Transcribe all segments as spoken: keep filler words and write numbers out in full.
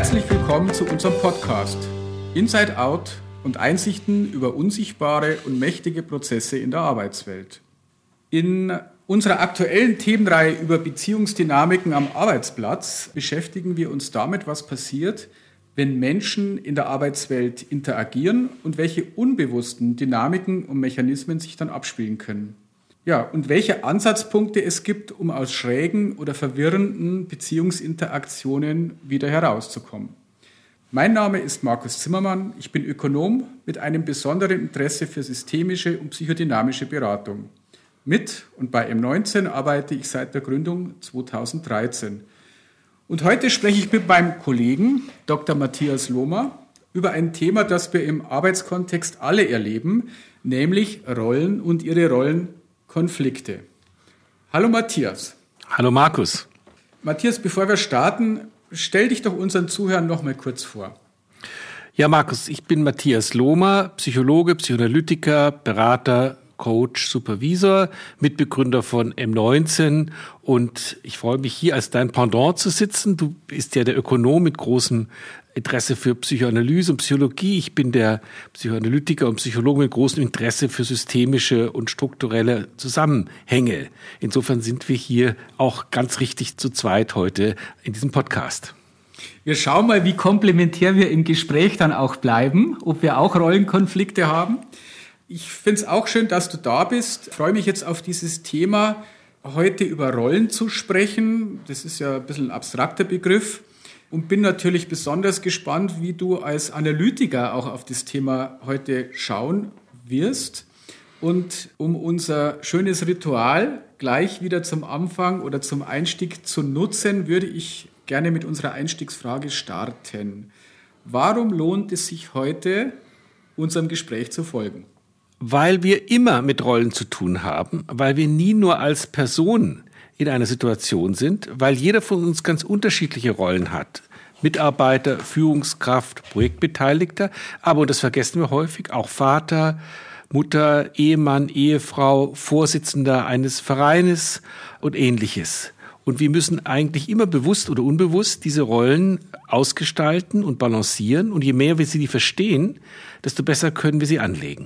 Herzlich willkommen zu unserem Podcast Inside Out und Einsichten über unsichtbare und mächtige Prozesse in der Arbeitswelt. In unserer aktuellen Themenreihe über Beziehungsdynamiken am Arbeitsplatz beschäftigen wir uns damit, was passiert, wenn Menschen in der Arbeitswelt interagieren und welche unbewussten Dynamiken und Mechanismen sich dann abspielen können. Ja, und welche Ansatzpunkte es gibt, um aus schrägen oder verwirrenden Beziehungsinteraktionen wieder herauszukommen. Mein Name ist Markus Zimmermann, ich bin Ökonom mit einem besonderen Interesse für systemische und psychodynamische Beratung. Mit und bei M neunzehn arbeite ich seit der Gründung zweitausenddreizehn. Und heute spreche ich mit meinem Kollegen Doktor Matthias Lohmer über ein Thema, das wir im Arbeitskontext alle erleben, nämlich Rollen und ihre Rollenkonflikte. Hallo Matthias. Hallo Markus. Matthias, bevor wir starten, stell dich doch unseren Zuhörern noch mal kurz vor. Ja, Markus, ich bin Matthias Lohmer, Psychologe, Psychoanalytiker, Berater, Coach, Supervisor, Mitbegründer von M neunzehn und ich freue mich, hier als dein Pendant zu sitzen. Du bist ja der Ökonom mit großem Interesse für Psychoanalyse und Psychologie. Ich bin der Psychoanalytiker und Psychologe mit großem Interesse für systemische und strukturelle Zusammenhänge. Insofern sind wir hier auch ganz richtig zu zweit heute in diesem Podcast. Wir schauen mal, wie komplementär wir im Gespräch dann auch bleiben, ob wir auch Rollenkonflikte haben. Ich finde es auch schön, dass du da bist. Ich freue mich jetzt auf dieses Thema, heute über Rollen zu sprechen. Das ist ja ein bisschen ein abstrakter Begriff. Und bin natürlich besonders gespannt, wie du als Analytiker auch auf das Thema heute schauen wirst. Und um unser schönes Ritual gleich wieder zum Anfang oder zum Einstieg zu nutzen, würde ich gerne mit unserer Einstiegsfrage starten. Warum lohnt es sich heute, unserem Gespräch zu folgen? Weil wir immer mit Rollen zu tun haben, weil wir nie nur als Person in einer Situation sind, weil jeder von uns ganz unterschiedliche Rollen hat. Mitarbeiter, Führungskraft, Projektbeteiligter, aber, und das vergessen wir häufig, auch Vater, Mutter, Ehemann, Ehefrau, Vorsitzender eines Vereines und Ähnliches. Und wir müssen eigentlich immer bewusst oder unbewusst diese Rollen ausgestalten und balancieren. Und je mehr wir sie verstehen, desto besser können wir sie anlegen.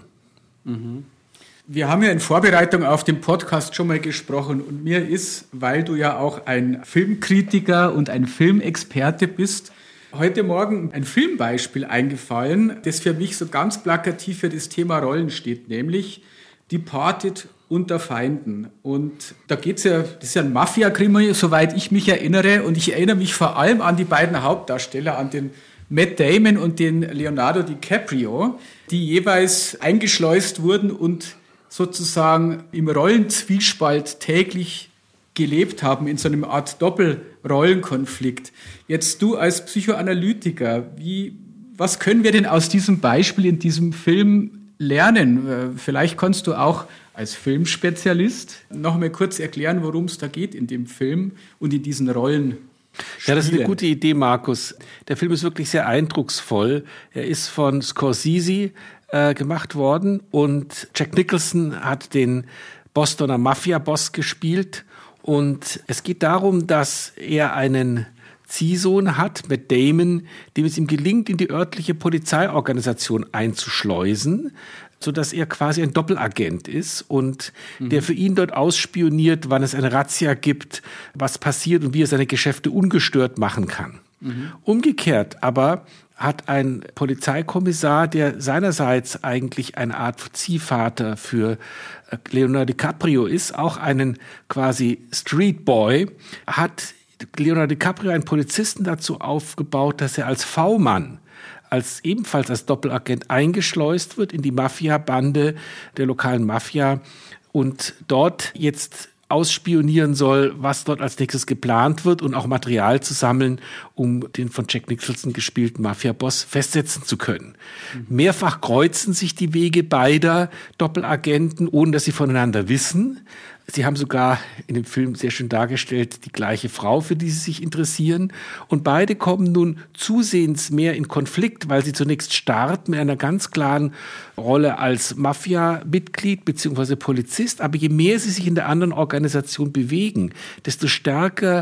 Wir haben ja in Vorbereitung auf den Podcast schon mal gesprochen und mir ist, weil du ja auch ein Filmkritiker und ein Filmexperte bist, heute Morgen ein Filmbeispiel eingefallen, das für mich so ganz plakativ für das Thema Rollen steht, nämlich Departed unter Feinden. Und da geht's ja, das ist ja ein Mafia-Krimi, soweit ich mich erinnere, und ich erinnere mich vor allem an die beiden Hauptdarsteller, an den Matt Damon und den Leonardo DiCaprio, die jeweils eingeschleust wurden und sozusagen im Rollenzwiespalt täglich gelebt haben, in so einer Art Doppelrollenkonflikt. Jetzt du als Psychoanalytiker, wie, was können wir denn aus diesem Beispiel in diesem Film lernen? Vielleicht kannst du auch als Filmspezialist noch mal kurz erklären, worum es da geht in dem Film und in diesen Rollen. Ja, das ist eine gute Idee, Markus. Der Film ist wirklich sehr eindrucksvoll. Er ist von Scorsese äh, gemacht worden und Jack Nicholson hat den Bostoner Mafia-Boss gespielt. Und es geht darum, dass er einen Ziehsohn hat, Matt Damon, dem es ihm gelingt, in die örtliche Polizeiorganisation einzuschleusen, sodass er quasi ein Doppelagent ist und mhm. der für ihn dort ausspioniert, wann es eine Razzia gibt, was passiert und wie er seine Geschäfte ungestört machen kann. Mhm. Umgekehrt aber hat ein Polizeikommissar, der seinerseits eigentlich eine Art Ziehvater für Leonardo DiCaprio ist, auch einen quasi Street Boy, hat Leonardo DiCaprio einen Polizisten dazu aufgebaut, dass er als V-Mann als ebenfalls als Doppelagent eingeschleust wird in die Mafia-Bande der lokalen Mafia und dort jetzt ausspionieren soll, was dort als nächstes geplant wird und auch Material zu sammeln, um den von Jack Nicholson gespielten Mafia-Boss festsetzen zu können. Mhm. Mehrfach kreuzen sich die Wege beider Doppelagenten, ohne dass sie voneinander wissen. Sie haben sogar in dem Film sehr schön dargestellt, die gleiche Frau, für die sie sich interessieren. Und beide kommen nun zusehends mehr in Konflikt, weil sie zunächst starten mit einer ganz klaren Rolle als Mafia-Mitglied bzw. Polizist. Aber je mehr sie sich in der anderen Organisation bewegen, desto stärker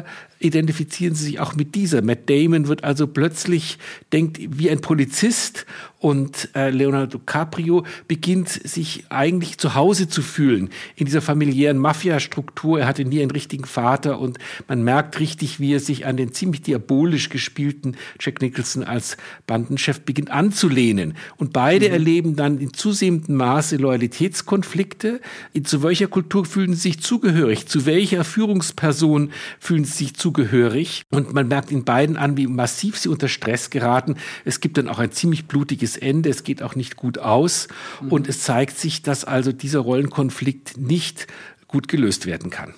identifizieren sie sich auch mit dieser. Matt Damon wird also plötzlich, denkt wie ein Polizist, und äh, Leonardo DiCaprio beginnt sich eigentlich zu Hause zu fühlen in dieser familiären Mafia-Struktur. Er hatte nie einen richtigen Vater und man merkt richtig, wie er sich an den ziemlich diabolisch gespielten Jack Nicholson als Bandenchef beginnt anzulehnen. Und beide mhm. erleben dann in zunehmendem Maße Loyalitätskonflikte. Zu welcher Kultur fühlen sie sich zugehörig? Zu welcher Führungsperson fühlen sie sich zugehörig? Und man merkt in beiden an, wie massiv sie unter Stress geraten. Es gibt dann auch ein ziemlich blutiges Ende. Es geht auch nicht gut aus. Mhm. Und es zeigt sich, dass also dieser Rollenkonflikt nicht gut gelöst werden kann.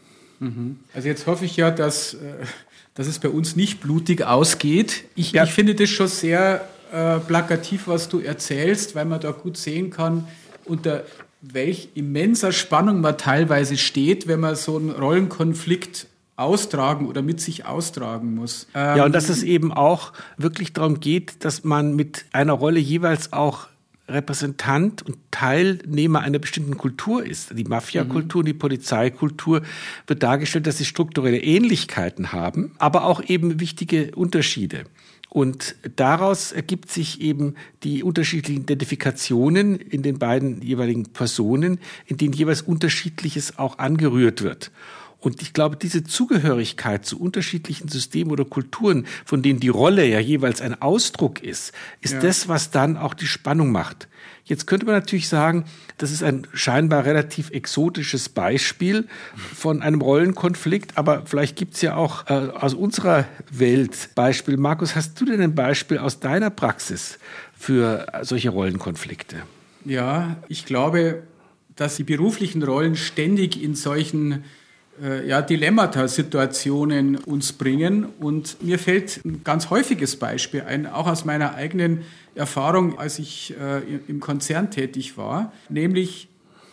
Mhm. Also jetzt hoffe ich ja, dass, dass es bei uns nicht blutig ausgeht. Ich, ja. ich finde das schon sehr äh, plakativ, was du erzählst, weil man da gut sehen kann, unter welch immenser Spannung man teilweise steht, wenn man so einen Rollenkonflikt austragen oder mit sich austragen muss. Ähm ja, und dass es eben auch wirklich darum geht, dass man mit einer Rolle jeweils auch Repräsentant und Teilnehmer einer bestimmten Kultur ist. Die Mafia-Kultur und die Polizeikultur wird dargestellt, dass sie strukturelle Ähnlichkeiten haben, aber auch eben wichtige Unterschiede. Und daraus ergibt sich eben die unterschiedlichen Identifikationen in den beiden jeweiligen Personen, in denen jeweils Unterschiedliches auch angerührt wird. Und ich glaube, diese Zugehörigkeit zu unterschiedlichen Systemen oder Kulturen, von denen die Rolle ja jeweils ein Ausdruck ist, ist ja. das, was dann auch die Spannung macht. Jetzt könnte man natürlich sagen, das ist ein scheinbar relativ exotisches Beispiel von einem Rollenkonflikt, aber vielleicht gibt es ja auch äh, aus unserer Welt Beispiel. Markus, hast du denn ein Beispiel aus deiner Praxis für solche Rollenkonflikte? Ja, ich glaube, dass die beruflichen Rollen ständig in solchen ja, Dilemmata-Situationen uns bringen. Und mir fällt ein ganz häufiges Beispiel ein, auch aus meiner eigenen Erfahrung, als ich äh, im Konzern tätig war. Nämlich,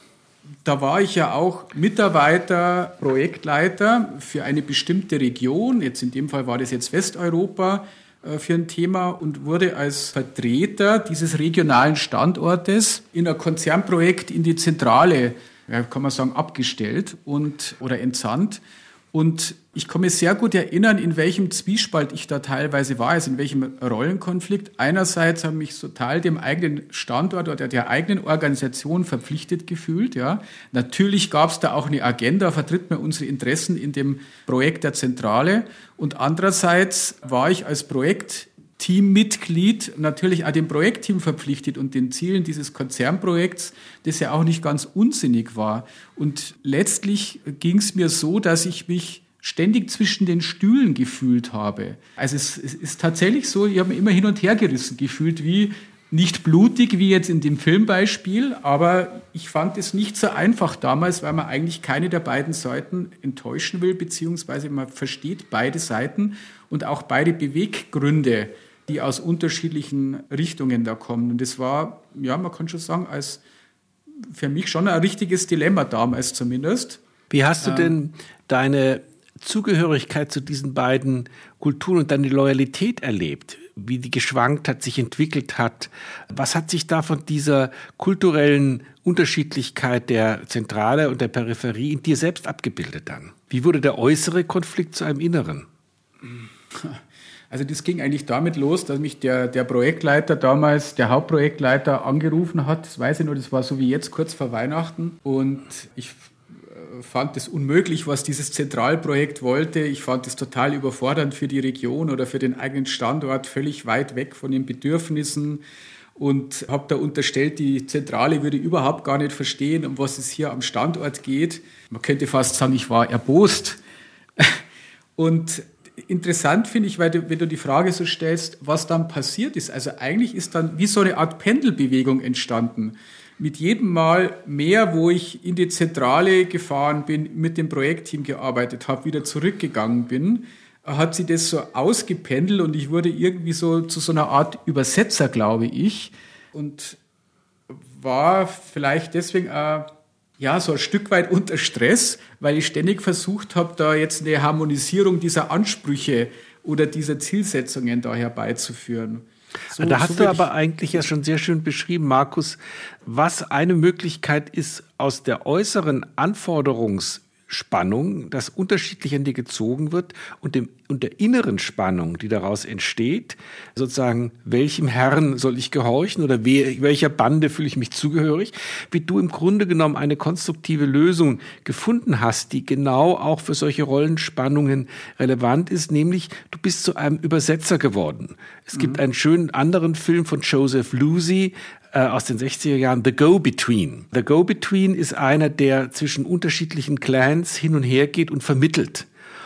da war ich ja auch Mitarbeiter, Projektleiter für eine bestimmte Region. Jetzt in dem Fall war das jetzt Westeuropa äh, für ein Thema und wurde als Vertreter dieses regionalen Standortes in ein Konzernprojekt in die Zentrale, ja, kann man sagen, abgestellt und, oder entsandt. Und ich kann mich sehr gut erinnern, in welchem Zwiespalt ich da teilweise war, also in welchem Rollenkonflikt. Einerseits habe ich mich total dem eigenen Standort oder der eigenen Organisation verpflichtet gefühlt. Ja. Natürlich gab es da auch eine Agenda, vertritt man unsere Interessen in dem Projekt der Zentrale. Und andererseits war ich als Projekt Teammitglied natürlich auch dem Projektteam verpflichtet und den Zielen dieses Konzernprojekts, das ja auch nicht ganz unsinnig war. Und letztlich ging es mir so, dass ich mich ständig zwischen den Stühlen gefühlt habe. Also es, es ist tatsächlich so, ich habe mich immer hin und her gerissen gefühlt, wie nicht blutig wie jetzt in dem Filmbeispiel, aber ich fand es nicht so einfach damals, weil man eigentlich keine der beiden Seiten enttäuschen will, beziehungsweise man versteht beide Seiten und auch beide Beweggründe, die aus unterschiedlichen Richtungen da kommen. Und das war, ja, man kann schon sagen, als für mich schon ein richtiges Dilemma damals zumindest. Wie hast du ähm, denn deine Zugehörigkeit zu diesen beiden Kulturen und deine Loyalität erlebt? Wie die geschwankt hat, sich entwickelt hat? Was hat sich da von dieser kulturellen Unterschiedlichkeit der Zentrale und der Peripherie in dir selbst abgebildet dann? Wie wurde der äußere Konflikt zu einem inneren? Also das ging eigentlich damit los, dass mich der, der Projektleiter damals, der Hauptprojektleiter, angerufen hat. Das weiß ich noch, das war so wie jetzt, kurz vor Weihnachten. Und ich fand es unmöglich, was dieses Zentralprojekt wollte. Ich fand es total überfordernd für die Region oder für den eigenen Standort, völlig weit weg von den Bedürfnissen. Und habe da unterstellt, die Zentrale würde überhaupt gar nicht verstehen, um was es hier am Standort geht. Man könnte fast sagen, ich war erbost. Und interessant finde ich, weil du, wenn du die Frage so stellst, was dann passiert ist. Also eigentlich ist dann wie so eine Art Pendelbewegung entstanden. Mit jedem Mal mehr, wo ich in die Zentrale gefahren bin, mit dem Projektteam gearbeitet habe, wieder zurückgegangen bin, hat sich das so ausgependelt und ich wurde irgendwie so zu so einer Art Übersetzer, glaube ich. Und war vielleicht deswegen auch ja, so ein Stück weit unter Stress, weil ich ständig versucht habe, da jetzt eine Harmonisierung dieser Ansprüche oder dieser Zielsetzungen da herbeizuführen. So, da hast so du aber eigentlich ja schon sehr schön beschrieben, Markus, was eine Möglichkeit ist, aus der äußeren Anforderungs- Spannung, das unterschiedlich an dir gezogen wird und, dem, und der inneren Spannung, die daraus entsteht, sozusagen, welchem Herrn soll ich gehorchen oder we, welcher Bande fühle ich mich zugehörig, wie du im Grunde genommen eine konstruktive Lösung gefunden hast, die genau auch für solche Rollenspannungen relevant ist, nämlich du bist zu einem Übersetzer geworden. Es mhm. gibt einen schönen anderen Film von Joseph Losey, aus den sechziger Jahren, The Go-Between. The Go-Between ist einer, der zwischen unterschiedlichen Clans hin und her geht und vermittelt.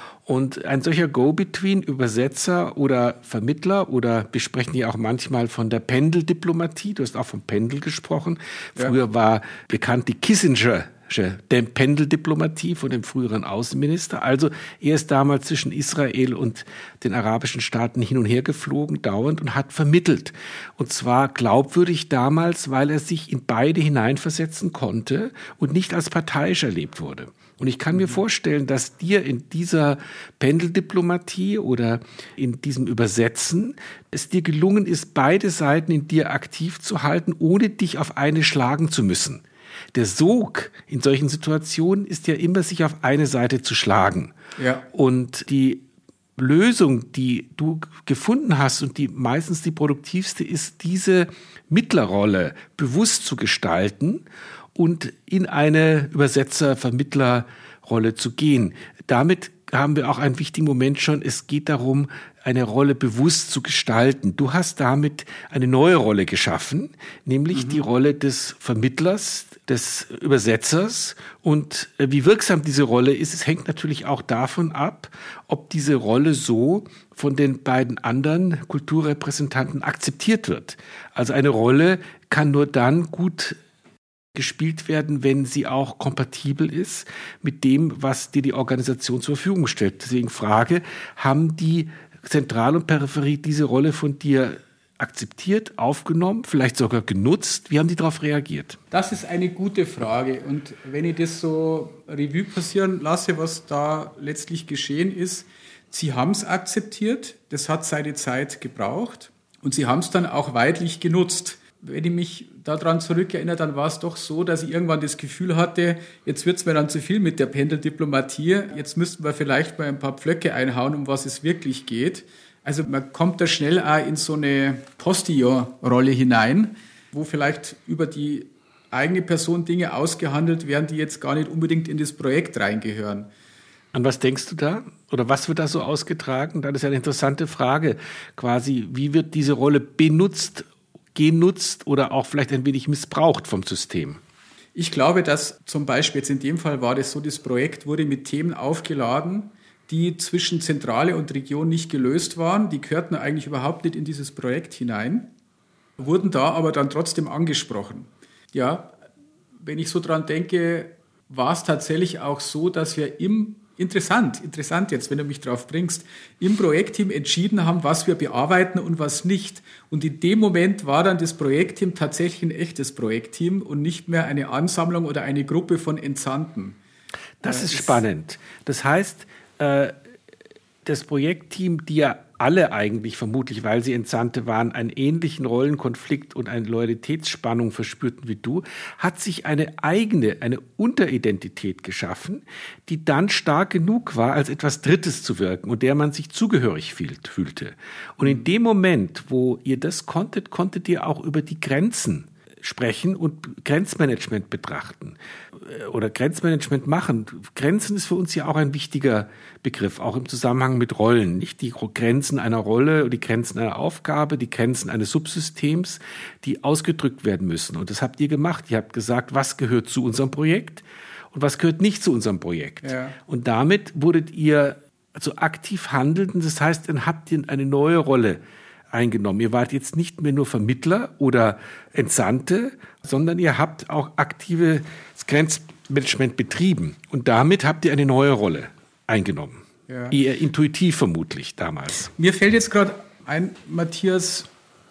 Und ein solcher Go-Between, Übersetzer oder Vermittler, oder wir sprechen ja auch manchmal von der Pendeldiplomatie, du hast auch vom Pendel gesprochen. Früher ja. war bekannt die Kissinger der Pendeldiplomatie von dem früheren Außenminister. Also er ist damals zwischen Israel und den arabischen Staaten hin und her geflogen, dauernd, und hat vermittelt. Und zwar glaubwürdig damals, weil er sich in beide hineinversetzen konnte und nicht als parteiisch erlebt wurde. Und ich kann mir vorstellen, dass dir in dieser Pendeldiplomatie oder in diesem Übersetzen es dir gelungen ist, beide Seiten in dir aktiv zu halten, ohne dich auf eine schlagen zu müssen. Der Sog in solchen Situationen ist ja immer, sich auf eine Seite zu schlagen. Ja. Und die Lösung, die du gefunden hast und die meistens die produktivste ist, diese Mittlerrolle bewusst zu gestalten und in eine Übersetzer-Vermittlerrolle zu gehen. Damit haben wir auch einen wichtigen Moment schon. Es geht darum, eine Rolle bewusst zu gestalten. Du hast damit eine neue Rolle geschaffen, nämlich mhm. die Rolle des Vermittlers, des Übersetzers. Und wie wirksam diese Rolle ist, es hängt natürlich auch davon ab, ob diese Rolle so von den beiden anderen Kulturrepräsentanten akzeptiert wird. Also eine Rolle kann nur dann gut gespielt werden, wenn sie auch kompatibel ist mit dem, was dir die Organisation zur Verfügung stellt. Deswegen Frage, haben die Zentral- und Peripherie diese Rolle von dir akzeptiert, aufgenommen, vielleicht sogar genutzt? Wie haben die darauf reagiert? Das ist eine gute Frage. Und wenn ich das so Revue passieren lasse, was da letztlich geschehen ist, sie haben es akzeptiert, das hat seine Zeit gebraucht und sie haben es dann auch weidlich genutzt. Wenn ich mich daran zurückerinnere, dann war es doch so, dass ich irgendwann das Gefühl hatte, jetzt wird es mir dann zu viel mit der Pendeldiplomatie, jetzt müssten wir vielleicht mal ein paar Pflöcke einhauen, um was es wirklich geht. Also man kommt da schnell auch in so eine Postillon-Rolle hinein, wo vielleicht über die eigene Person Dinge ausgehandelt werden, die jetzt gar nicht unbedingt in das Projekt reingehören. An was denkst du da? Oder was wird da so ausgetragen? Das ist ja eine interessante Frage. Quasi, wie wird diese Rolle benutzt, genutzt oder auch vielleicht ein wenig missbraucht vom System? Ich glaube, dass zum Beispiel jetzt in dem Fall war das so, das Projekt wurde mit Themen aufgeladen, die zwischen Zentrale und Region nicht gelöst waren. Die gehörten eigentlich überhaupt nicht in dieses Projekt hinein, wurden da aber dann trotzdem angesprochen. Ja, wenn ich so dran denke, war es tatsächlich auch so, dass wir im Interessant, interessant jetzt, wenn du mich drauf bringst, im Projektteam entschieden haben, was wir bearbeiten und was nicht. Und in dem Moment war dann das Projektteam tatsächlich ein echtes Projektteam und nicht mehr eine Ansammlung oder eine Gruppe von Entsandten. Das äh, ist spannend. Das heißt, äh, das Projektteam, die ja alle eigentlich vermutlich, weil sie Entsandte waren, einen ähnlichen Rollenkonflikt und eine Loyalitätsspannung verspürten wie du, hat sich eine eigene, eine Unteridentität geschaffen, die dann stark genug war, als etwas Drittes zu wirken und der man sich zugehörig fühlte. Und in dem Moment, wo ihr das konntet, konntet ihr auch über die Grenzen sprechen und Grenzmanagement betrachten oder Grenzmanagement machen. Grenzen ist für uns ja auch ein wichtiger Begriff, auch im Zusammenhang mit Rollen. Nicht die Grenzen einer Rolle, die Grenzen einer Aufgabe, die Grenzen eines Subsystems, die ausgedrückt werden müssen. Und das habt ihr gemacht. Ihr habt gesagt, was gehört zu unserem Projekt und was gehört nicht zu unserem Projekt. Ja. Und damit wurdet ihr also aktiv handelnden. Das heißt, dann habt ihr eine neue Rolle eingenommen. Ihr wart jetzt nicht mehr nur Vermittler oder Entsandte, sondern ihr habt auch aktives Grenzmanagement betrieben. Und damit habt ihr eine neue Rolle eingenommen. Ja. Eher intuitiv vermutlich damals. Mir fällt jetzt gerade ein, Matthias,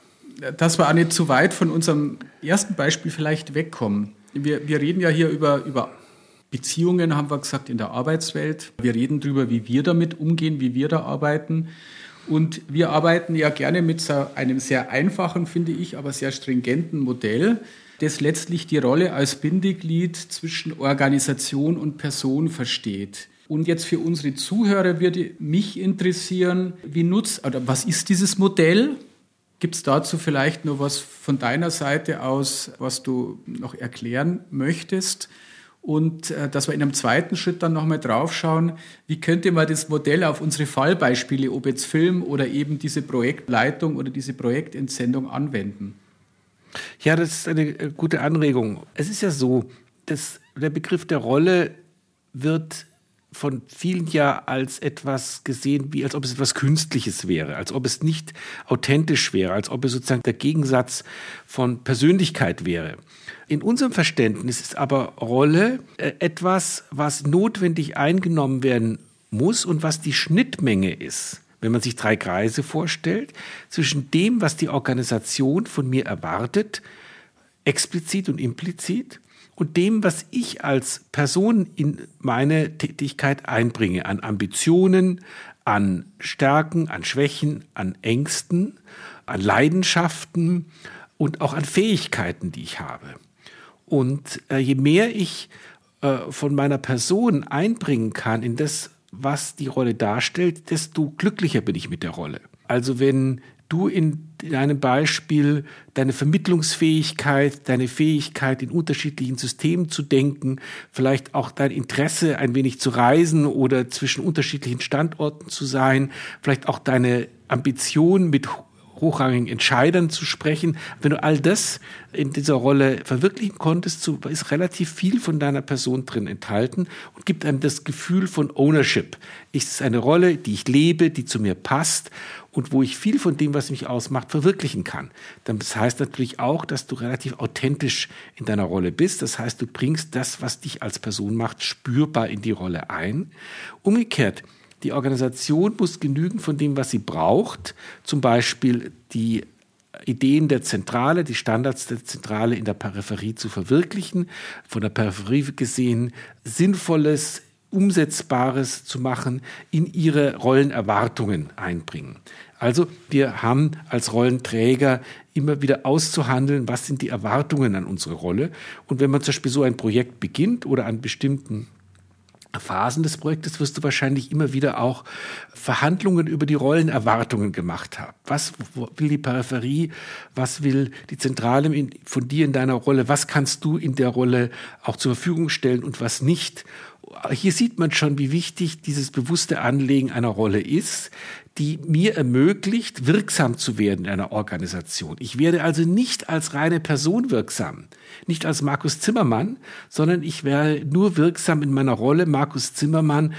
dass wir auch nicht zu weit von unserem ersten Beispiel vielleicht wegkommen. Wir, wir reden ja hier über, über Beziehungen, haben wir gesagt, in der Arbeitswelt. Wir reden darüber, wie wir damit umgehen, wie wir da arbeiten. Und wir arbeiten ja gerne mit so einem sehr einfachen, finde ich, aber sehr stringenten Modell, das letztlich die Rolle als Bindeglied zwischen Organisation und Person versteht. Und jetzt für unsere Zuhörer würde mich interessieren, wie nutzt, oder was ist dieses Modell? Gibt es dazu vielleicht noch was von deiner Seite aus, was du noch erklären möchtest? Und äh, dass wir in einem zweiten Schritt dann nochmal draufschauen, wie könnte man das Modell auf unsere Fallbeispiele, ob jetzt Film oder eben diese Projektleitung oder diese Projektentsendung anwenden? Ja, das ist eine gute Anregung. Es ist ja so, dass der Begriff der Rolle wird von vielen ja als etwas gesehen, wie als ob es etwas Künstliches wäre, als ob es nicht authentisch wäre, als ob es sozusagen der Gegensatz von Persönlichkeit wäre. In unserem Verständnis ist aber Rolle etwas, was notwendig eingenommen werden muss und was die Schnittmenge ist, wenn man sich drei Kreise vorstellt, zwischen dem, was die Organisation von mir erwartet, explizit und implizit, und dem, was ich als Person in meine Tätigkeit einbringe, an Ambitionen, an Stärken, an Schwächen, an Ängsten, an Leidenschaften und auch an Fähigkeiten, die ich habe. Und äh, je mehr ich äh, von meiner Person einbringen kann in das, was die Rolle darstellt, desto glücklicher bin ich mit der Rolle. Also wenn du in deinem Beispiel deine Vermittlungsfähigkeit, deine Fähigkeit, in unterschiedlichen Systemen zu denken, vielleicht auch dein Interesse, ein wenig zu reisen oder zwischen unterschiedlichen Standorten zu sein, vielleicht auch deine Ambition, mit hochrangigen Entscheidern zu sprechen. Wenn du all das in dieser Rolle verwirklichen konntest, so ist relativ viel von deiner Person drin enthalten und gibt einem das Gefühl von Ownership. Es ist eine Rolle, die ich lebe, die zu mir passt und wo ich viel von dem, was mich ausmacht, verwirklichen kann. Das heißt natürlich auch, dass du relativ authentisch in deiner Rolle bist. Das heißt, du bringst das, was dich als Person macht, spürbar in die Rolle ein. Umgekehrt, die Organisation muss genügen von dem, was sie braucht, zum Beispiel die Ideen der Zentrale, die Standards der Zentrale in der Peripherie zu verwirklichen, von der Peripherie gesehen Sinnvolles, Umsetzbares zu machen, in ihre Rollenerwartungen einbringen. Also wir haben als Rollenträger immer wieder auszuhandeln, was sind die Erwartungen an unsere Rolle. Und wenn man zum Beispiel so ein Projekt beginnt oder an bestimmten Phasen des Projektes wirst du wahrscheinlich immer wieder auch Verhandlungen über die Rollenerwartungen gemacht haben. Was will die Peripherie? Was will die Zentrale von dir in deiner Rolle? Was kannst du in der Rolle auch zur Verfügung stellen und was nicht? Hier sieht man schon, wie wichtig dieses bewusste Anlegen einer Rolle ist, die mir ermöglicht, wirksam zu werden in einer Organisation. Ich werde also nicht als reine Person wirksam, nicht als Markus Zimmermann, sondern ich werde nur wirksam in meiner Rolle Markus Zimmermann,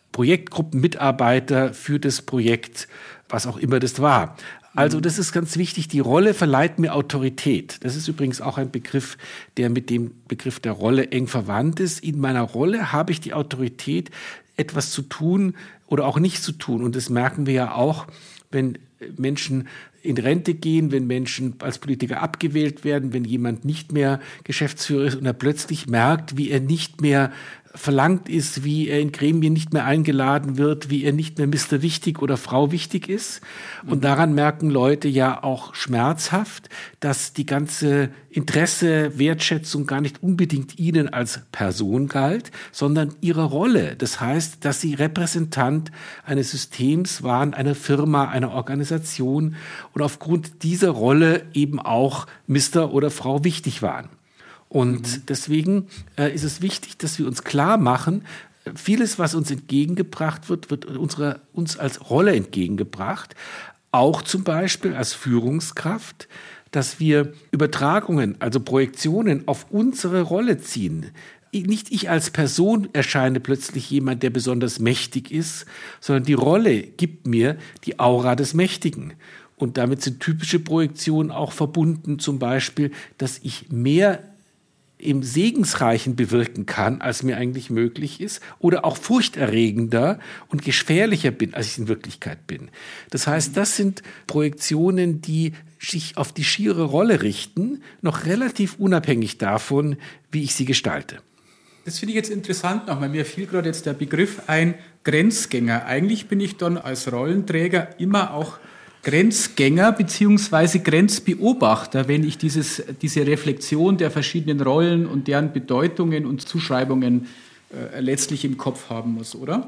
Projektgruppenmitarbeiter für das Projekt, was auch immer das war. Also das ist ganz wichtig, die Rolle verleiht mir Autorität. Das ist übrigens auch ein Begriff, der mit dem Begriff der Rolle eng verwandt ist. In meiner Rolle habe ich die Autorität, etwas zu tun oder auch nicht zu tun. Und das merken wir ja auch, wenn Menschen in Rente gehen, wenn Menschen als Politiker abgewählt werden, wenn jemand nicht mehr Geschäftsführer ist und er plötzlich merkt, wie er nicht mehr verlangt ist, wie er in Gremien nicht mehr eingeladen wird, wie er nicht mehr Mister Wichtig oder Frau Wichtig ist. Und daran merken Leute ja auch schmerzhaft, dass die ganze Interesse, Wertschätzung gar nicht unbedingt ihnen als Person galt, sondern ihrer Rolle. Das heißt, dass sie Repräsentant eines Systems waren, einer Firma, einer Organisation und aufgrund dieser Rolle eben auch Mister oder Frau Wichtig waren. Und deswegen äh, ist es wichtig, dass wir uns klar machen, vieles, was uns entgegengebracht wird, wird unsere, uns als Rolle entgegengebracht. Auch zum Beispiel als Führungskraft, dass wir Übertragungen, also Projektionen auf unsere Rolle ziehen. Nicht ich als Person erscheine plötzlich jemand, der besonders mächtig ist, sondern die Rolle gibt mir die Aura des Mächtigen. Und damit sind typische Projektionen auch verbunden, zum Beispiel, dass ich mehr im Segensreichen bewirken kann, als mir eigentlich möglich ist, oder auch furchterregender und gefährlicher bin, als ich in Wirklichkeit bin. Das heißt, das sind Projektionen, die sich auf die schiere Rolle richten, noch relativ unabhängig davon, wie ich sie gestalte. Das finde ich jetzt interessant nochmal. Mir fiel gerade jetzt der Begriff ein, Grenzgänger. Eigentlich bin ich dann als Rollenträger immer auch Grenzgänger beziehungsweise Grenzbeobachter, wenn ich dieses, diese Reflexion der verschiedenen Rollen und deren Bedeutungen und Zuschreibungen äh, letztlich im Kopf haben muss, oder?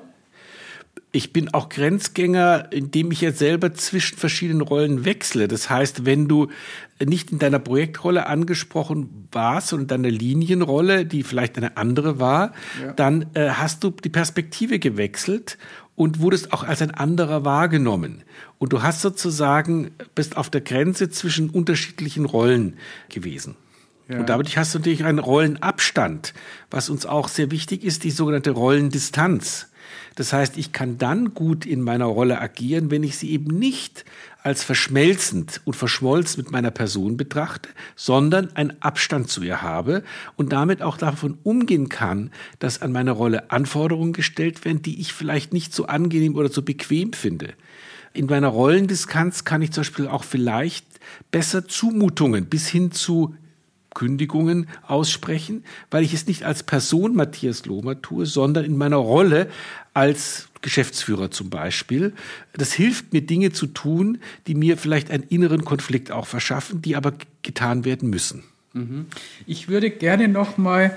Ich bin auch Grenzgänger, indem ich ja selber zwischen verschiedenen Rollen wechsle. Das heißt, wenn du nicht in deiner Projektrolle angesprochen warst, sondern deine Linienrolle, die vielleicht eine andere war, ja. dann äh, hast du die Perspektive gewechselt und wurdest auch als ein anderer wahrgenommen. Und du hast sozusagen, bist auf der Grenze zwischen unterschiedlichen Rollen gewesen. Ja. Und dadurch hast du natürlich einen Rollenabstand, was uns auch sehr wichtig ist, die sogenannte Rollendistanz. Das heißt, ich kann dann gut in meiner Rolle agieren, wenn ich sie eben nicht als verschmelzend und verschmolzen mit meiner Person betrachte, sondern einen Abstand zu ihr habe und damit auch davon umgehen kann, dass an meine Rolle Anforderungen gestellt werden, die ich vielleicht nicht so angenehm oder so bequem finde. In meiner Rollendistanz kann ich zum Beispiel auch vielleicht besser Zumutungen bis hin zu Kündigungen aussprechen, weil ich es nicht als Person Matthias Lohmer tue, sondern in meiner Rolle als Geschäftsführer zum Beispiel. Das hilft mir, Dinge zu tun, die mir vielleicht einen inneren Konflikt auch verschaffen, die aber getan werden müssen. Ich würde gerne noch mal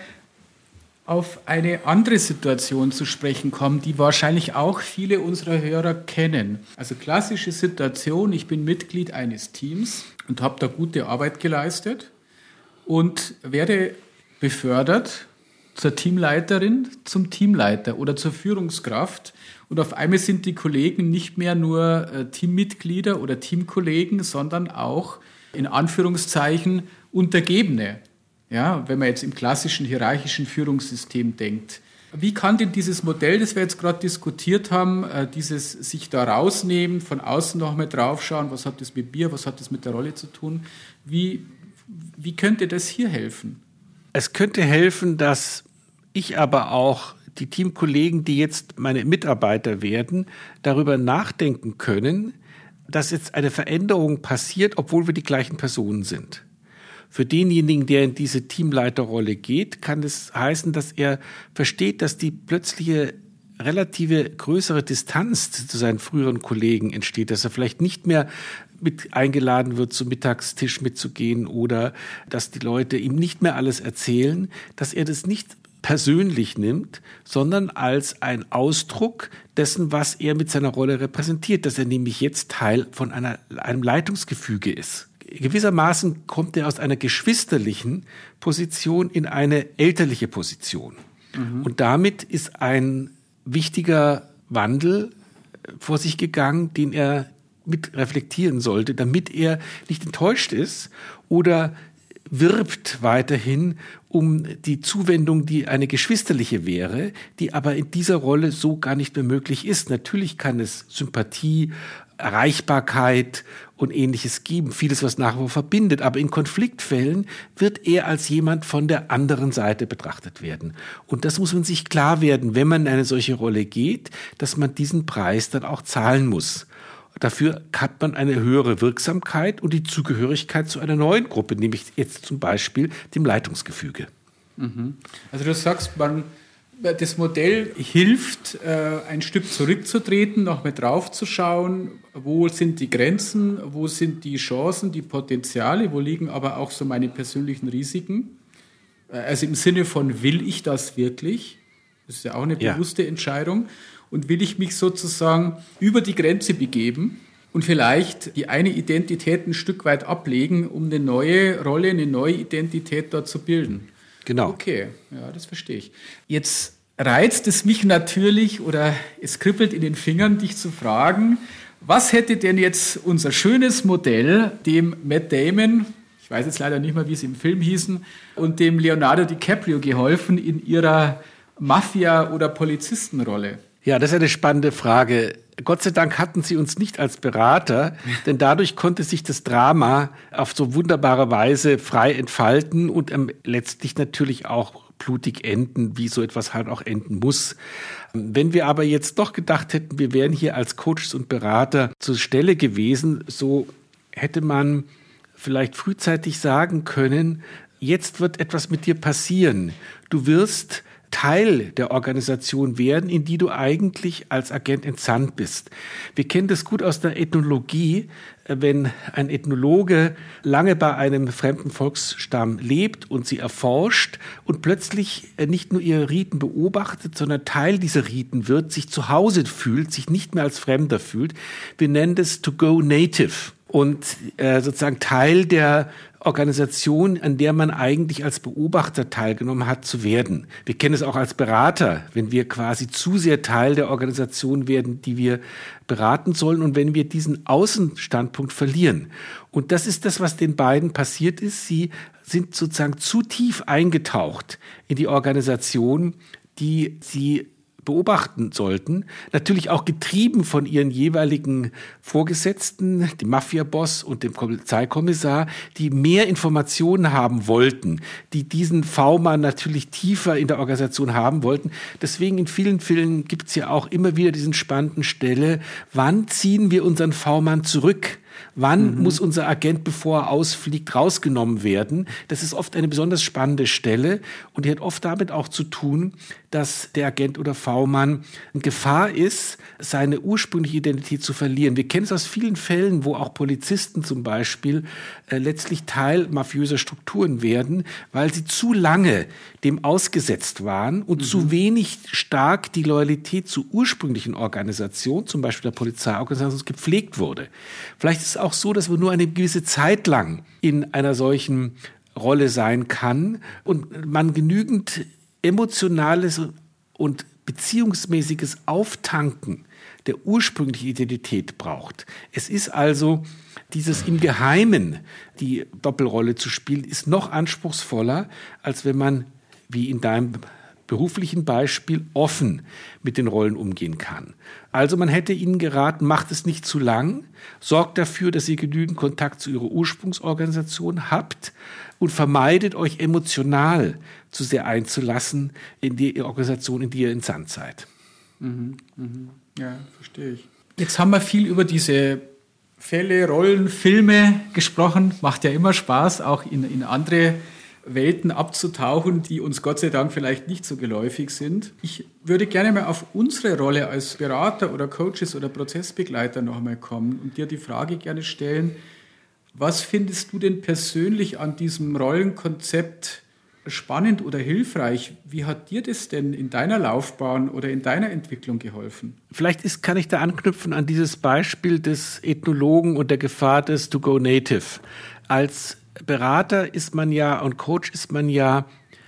auf eine andere Situation zu sprechen kommen, die wahrscheinlich auch viele unserer Hörer kennen. Also klassische Situation, ich bin Mitglied eines Teams und habe da gute Arbeit geleistet und werde befördert zur Teamleiterin, zum Teamleiter oder zur Führungskraft. Und auf einmal sind die Kollegen nicht mehr nur äh, Teammitglieder oder Teamkollegen, sondern auch in Anführungszeichen Untergebene. Ja, wenn man jetzt im klassischen hierarchischen Führungssystem denkt. Wie kann denn dieses Modell, das wir jetzt gerade diskutiert haben, äh, dieses sich da rausnehmen, von außen noch mal draufschauen, was hat das mit mir, was hat das mit der Rolle zu tun, wie Wie könnte das hier helfen? Es könnte helfen, dass ich aber auch die Teamkollegen, die jetzt meine Mitarbeiter werden, darüber nachdenken können, dass jetzt eine Veränderung passiert, obwohl wir die gleichen Personen sind. Für denjenigen, der in diese Teamleiterrolle geht, kann es heißen, dass er versteht, dass die plötzliche relative größere Distanz zu seinen früheren Kollegen entsteht, dass er vielleicht nicht mehr mit eingeladen wird, zum Mittagstisch mitzugehen oder dass die Leute ihm nicht mehr alles erzählen, dass er das nicht persönlich nimmt, sondern als ein Ausdruck dessen, was er mit seiner Rolle repräsentiert, dass er nämlich jetzt Teil von einer, einem Leitungsgefüge ist. Gewissermaßen kommt er aus einer geschwisterlichen Position in eine elterliche Position. Mhm. Und damit ist ein wichtiger Wandel vor sich gegangen, den er mit reflektieren sollte, damit er nicht enttäuscht ist oder wirbt weiterhin um die Zuwendung, die eine geschwisterliche wäre, die aber in dieser Rolle so gar nicht mehr möglich ist. Natürlich kann es Sympathie, Erreichbarkeit und Ähnliches geben, vieles, was nachher verbindet, aber in Konfliktfällen wird er als jemand von der anderen Seite betrachtet werden. Und das muss man sich klar werden, wenn man in eine solche Rolle geht, dass man diesen Preis dann auch zahlen muss. Dafür hat man eine höhere Wirksamkeit und die Zugehörigkeit zu einer neuen Gruppe, nämlich jetzt zum Beispiel dem Leitungsgefüge. Also du sagst, man, das Modell hilft, ein Stück zurückzutreten, noch mal drauf zu schauen, wo sind die Grenzen, wo sind die Chancen, die Potenziale, wo liegen aber auch so meine persönlichen Risiken. Also im Sinne von, will ich das wirklich? Das ist ja auch eine bewusste ja. Entscheidung. Und will ich mich sozusagen über die Grenze begeben und vielleicht die eine Identität ein Stück weit ablegen, um eine neue Rolle, eine neue Identität dort zu bilden. Genau. Okay, ja, das verstehe ich. Jetzt reizt es mich natürlich oder es kribbelt in den Fingern, dich zu fragen, was hätte denn jetzt unser schönes Modell dem Matt Damon, ich weiß jetzt leider nicht mehr, wie es im Film hießen, und dem Leonardo DiCaprio geholfen in ihrer Mafia- oder Polizistenrolle? Ja, das ist eine spannende Frage. Gott sei Dank hatten sie uns nicht als Berater, denn dadurch konnte sich das Drama auf so wunderbare Weise frei entfalten und ähm, letztlich natürlich auch blutig enden, wie so etwas halt auch enden muss. Wenn wir aber jetzt doch gedacht hätten, wir wären hier als Coaches und Berater zur Stelle gewesen, so hätte man vielleicht frühzeitig sagen können, jetzt wird etwas mit dir passieren. Du wirst Teil der Organisation werden, in die du eigentlich als Agent entsandt bist. Wir kennen das gut aus der Ethnologie, wenn ein Ethnologe lange bei einem fremden Volksstamm lebt und sie erforscht und plötzlich nicht nur ihre Riten beobachtet, sondern Teil dieser Riten wird, sich zu Hause fühlt, sich nicht mehr als Fremder fühlt. Wir nennen das to go native und äh, sozusagen Teil der Organisation, an der man eigentlich als Beobachter teilgenommen hat, zu werden. Wir kennen es auch als Berater, wenn wir quasi zu sehr Teil der Organisation werden, die wir beraten sollen und wenn wir diesen Außenstandpunkt verlieren. Und das ist das, was den beiden passiert ist. Sie sind sozusagen zu tief eingetaucht in die Organisation, die sie beobachten sollten, natürlich auch getrieben von ihren jeweiligen Vorgesetzten, dem Mafia-Boss und dem Polizeikommissar, die mehr Informationen haben wollten, die diesen V-Mann natürlich tiefer in der Organisation haben wollten. Deswegen in vielen Filmen gibt es ja auch immer wieder diesen spannenden Stelle, wann ziehen wir unseren V-Mann zurück? Wann mhm. muss unser Agent, bevor er ausfliegt, rausgenommen werden? Das ist oft eine besonders spannende Stelle und die hat oft damit auch zu tun, dass der Agent oder V-Mann in Gefahr ist, seine ursprüngliche Identität zu verlieren. Wir kennen es aus vielen Fällen, wo auch Polizisten zum Beispiel äh, letztlich Teil mafiöser Strukturen werden, weil sie zu lange dem ausgesetzt waren und mhm. zu wenig stark die Loyalität zur ursprünglichen Organisation, zum Beispiel der Polizeiorganisation, gepflegt wurde. Vielleicht ist es auch so, dass man nur eine gewisse Zeit lang in einer solchen Rolle sein kann und man genügend emotionales und beziehungsmäßiges Auftanken der ursprünglichen Identität braucht. Es ist also dieses im Geheimen die Doppelrolle zu spielen, ist noch anspruchsvoller, als wenn man, wie in deinem beruflichen Beispiel, offen mit den Rollen umgehen kann. Also man hätte Ihnen geraten, macht es nicht zu lang, sorgt dafür, dass ihr genügend Kontakt zu Ihrer Ursprungsorganisation habt und vermeidet euch emotional zu sehr einzulassen in die Organisation, in die ihr entsandt seid. Mhm, mhm. Ja, verstehe ich. Jetzt haben wir viel über diese Fälle, Rollen, Filme gesprochen. Macht ja immer Spaß, auch in, in andere Welten abzutauchen, die uns Gott sei Dank vielleicht nicht so geläufig sind. Ich würde gerne mal auf unsere Rolle als Berater oder Coaches oder Prozessbegleiter noch einmal kommen und dir die Frage gerne stellen, was findest du denn persönlich an diesem Rollenkonzept spannend oder hilfreich? Wie hat dir das denn in deiner Laufbahn oder in deiner Entwicklung geholfen? Vielleicht ist, kann ich da anknüpfen an dieses Beispiel des Ethnologen und der Gefahr des To Go Native. Als Berater ist man ja und Coach ist man ja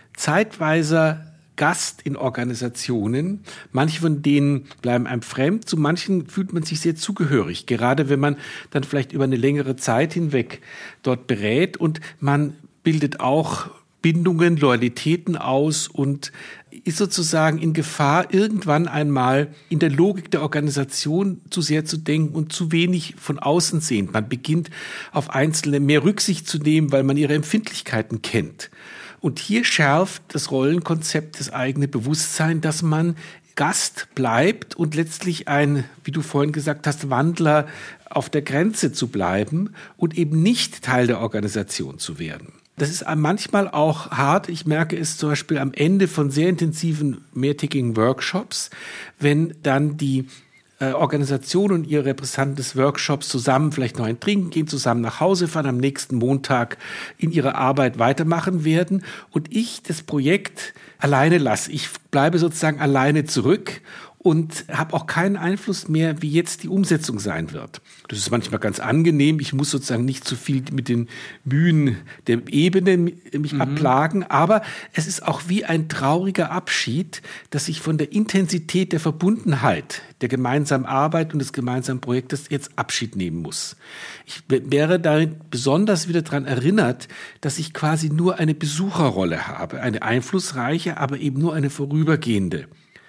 zeitweiser Gast in Organisationen. Manche von denen bleiben einem fremd, zu manchen fühlt man sich sehr zugehörig, gerade wenn man dann vielleicht über eine längere Zeit hinweg dort berät und man bildet auch Bindungen, Loyalitäten aus und ist sozusagen in Gefahr, irgendwann einmal in der Logik der Organisation zu sehr zu denken und zu wenig von außen sehen. Man beginnt auf Einzelne mehr Rücksicht zu nehmen, weil man ihre Empfindlichkeiten kennt. Und hier schärft das Rollenkonzept das eigene Bewusstsein, dass man Gast bleibt und letztlich ein, wie du vorhin gesagt hast, Wandler auf der Grenze zu bleiben und eben nicht Teil der Organisation zu werden. Das ist manchmal auch hart. Ich merke es zum Beispiel am Ende von sehr intensiven, mehrtägigen Workshops, wenn dann die äh, Organisation und ihre Repräsentanten des Workshops zusammen vielleicht noch ein Trinken gehen, zusammen nach Hause fahren, am nächsten Montag in ihrer Arbeit weitermachen werden und ich das Projekt alleine lasse. Ich bleibe sozusagen alleine zurück und habe auch keinen Einfluss mehr, wie jetzt die Umsetzung sein wird. Das ist manchmal ganz angenehm. Ich muss sozusagen nicht zu viel mit den Mühen der Ebene mich mhm. abplagen, aber es ist auch wie ein trauriger Abschied, dass ich von der Intensität der Verbundenheit der gemeinsamen Arbeit und des gemeinsamen Projektes jetzt Abschied nehmen muss. Ich wäre darin besonders wieder daran erinnert, dass ich quasi nur eine Besucherrolle habe, eine einflussreiche, aber eben nur eine vorübergehende.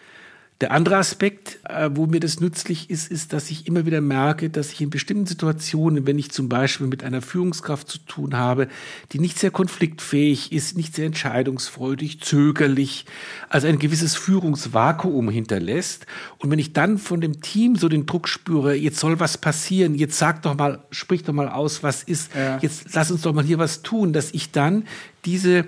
Der andere Aspekt, wo mir das nützlich ist, ist, dass ich immer wieder merke, dass ich in bestimmten Situationen, wenn ich zum Beispiel mit einer Führungskraft zu tun habe, die nicht sehr konfliktfähig ist, nicht sehr entscheidungsfreudig, zögerlich, also ein gewisses Führungsvakuum hinterlässt. Und wenn ich dann von dem Team so den Druck spüre, jetzt soll was passieren, jetzt sag doch mal, sprich doch mal aus, was ist, ja. Jetzt lass uns doch mal hier was tun, dass ich dann diese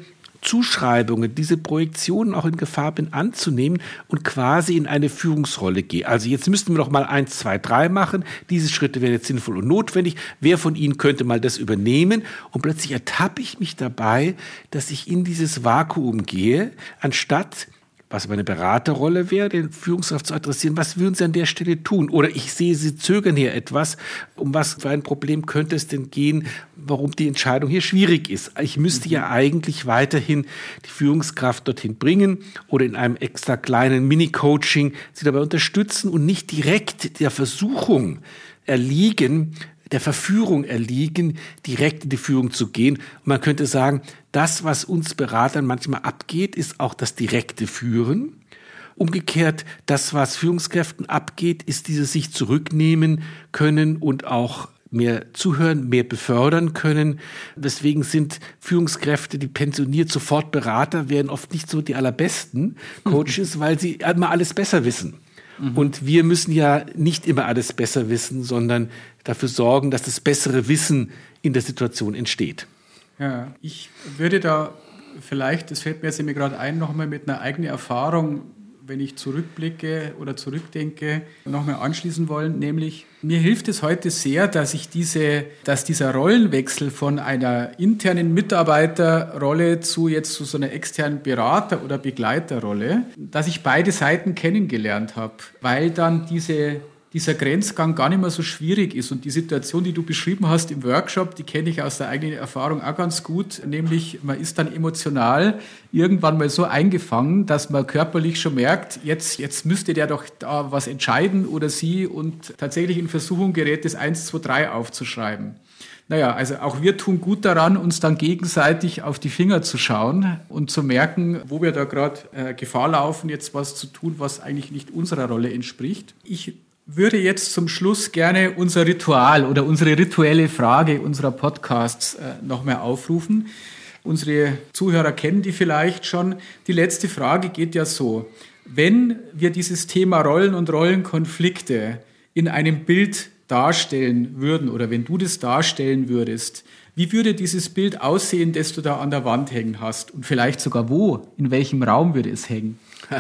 Zuschreibungen, diese Projektionen auch in Gefahr bin anzunehmen und quasi in eine Führungsrolle gehe. Also jetzt müssten wir noch mal eins, zwei, drei machen. Diese Schritte wären jetzt sinnvoll und notwendig. Wer von Ihnen könnte mal das übernehmen? Und plötzlich ertappe ich mich dabei, dass ich in dieses Vakuum gehe, anstatt, was meine Beraterrolle wäre, den Führungskraft zu adressieren, was würden Sie an der Stelle tun? Oder ich sehe, Sie zögern hier etwas. Um was für ein Problem könnte es denn gehen, warum die Entscheidung hier schwierig ist? Ich müsste ja eigentlich weiterhin die Führungskraft dorthin bringen oder in einem extra kleinen Mini-Coaching sie dabei unterstützen und nicht direkt der Versuchung erliegen, der Verführung erliegen, direkt in die Führung zu gehen. Und man könnte sagen, das, was uns Beratern manchmal abgeht, ist auch das direkte Führen. Umgekehrt, das, was Führungskräften abgeht, ist dieses sich zurücknehmen können und auch mehr zuhören, mehr befördern können. Deswegen sind Führungskräfte, die pensioniert sofort Berater werden, oft nicht so die allerbesten Coaches, weil sie immer alles besser wissen. Mhm. Und wir müssen ja nicht immer alles besser wissen, sondern dafür sorgen, dass das bessere Wissen in der Situation entsteht. Ja, ich würde da vielleicht, das fällt mir jetzt gerade ein, nochmal mit einer eigenen Erfahrung, wenn ich zurückblicke oder zurückdenke, nochmal anschließen wollen, nämlich mir hilft es heute sehr, dass ich diese, dass dieser Rollenwechsel von einer internen Mitarbeiterrolle zu jetzt zu so einer externen Berater- oder Begleiterrolle, dass ich beide Seiten kennengelernt habe, weil dann diese dieser Grenzgang gar nicht mehr so schwierig ist. Und die Situation, die du beschrieben hast im Workshop, die kenne ich aus der eigenen Erfahrung auch ganz gut. Nämlich, man ist dann emotional irgendwann mal so eingefangen, dass man körperlich schon merkt, jetzt, jetzt müsste der doch da was entscheiden oder sie und tatsächlich in Versuchung gerät, das eins, zwei, drei aufzuschreiben. Naja, also auch wir tun gut daran, uns dann gegenseitig auf die Finger zu schauen und zu merken, wo wir da gerade äh, Gefahr laufen, jetzt was zu tun, was eigentlich nicht unserer Rolle entspricht. Ich würde jetzt zum Schluss gerne unser Ritual oder unsere rituelle Frage unserer Podcasts äh, noch mehr aufrufen. Unsere Zuhörer kennen die vielleicht schon. Die letzte Frage geht ja so: Wenn wir dieses Thema Rollen und Rollenkonflikte in einem Bild darstellen würden oder wenn du das darstellen würdest, wie würde dieses Bild aussehen, das du da an der Wand hängen hast? Und vielleicht sogar wo? In welchem Raum würde es hängen?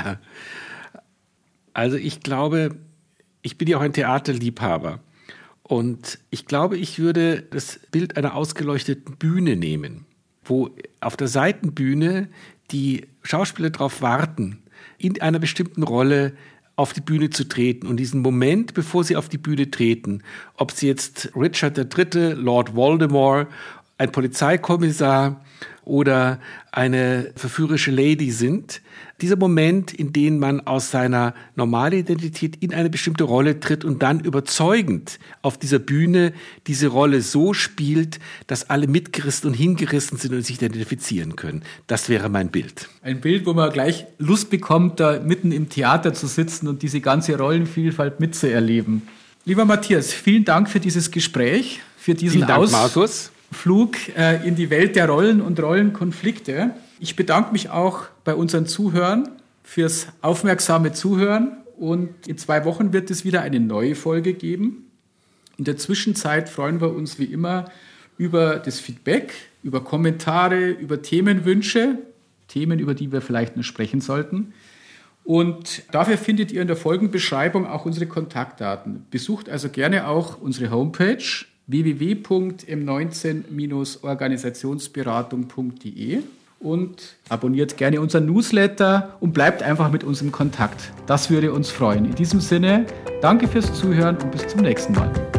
Also ich glaube, ich bin ja auch ein Theaterliebhaber und ich glaube, ich würde das Bild einer ausgeleuchteten Bühne nehmen, wo auf der Seitenbühne die Schauspieler darauf warten, in einer bestimmten Rolle auf die Bühne zu treten und diesen Moment, bevor sie auf die Bühne treten, ob sie jetzt Richard der Dritte, Lord Voldemort, ein Polizeikommissar oder eine verführerische Lady sind, dieser Moment, in dem man aus seiner normalen Identität in eine bestimmte Rolle tritt und dann überzeugend auf dieser Bühne diese Rolle so spielt, dass alle mitgerissen und hingerissen sind und sich identifizieren können. Das wäre mein Bild. Ein Bild, wo man gleich Lust bekommt, da mitten im Theater zu sitzen und diese ganze Rollenvielfalt mitzuerleben. Lieber Matthias, vielen Dank für dieses Gespräch, für diesen Vielen Dank, Markus. Flug äh, in die Welt der Rollen und Rollenkonflikte. Ich bedanke mich auch bei unseren Zuhörern fürs aufmerksame Zuhören und in zwei Wochen wird es wieder eine neue Folge geben. In der Zwischenzeit freuen wir uns wie immer über das Feedback, über Kommentare, über Themenwünsche, Themen, über die wir vielleicht noch sprechen sollten. Und dafür findet ihr in der Folgenbeschreibung auch unsere Kontaktdaten. Besucht also gerne auch unsere Homepage w w w punkt m neunzehn organisationsberatung punkt d e und abonniert gerne unseren Newsletter und bleibt einfach mit uns im Kontakt. Das würde uns freuen. In diesem Sinne, danke fürs Zuhören und bis zum nächsten Mal.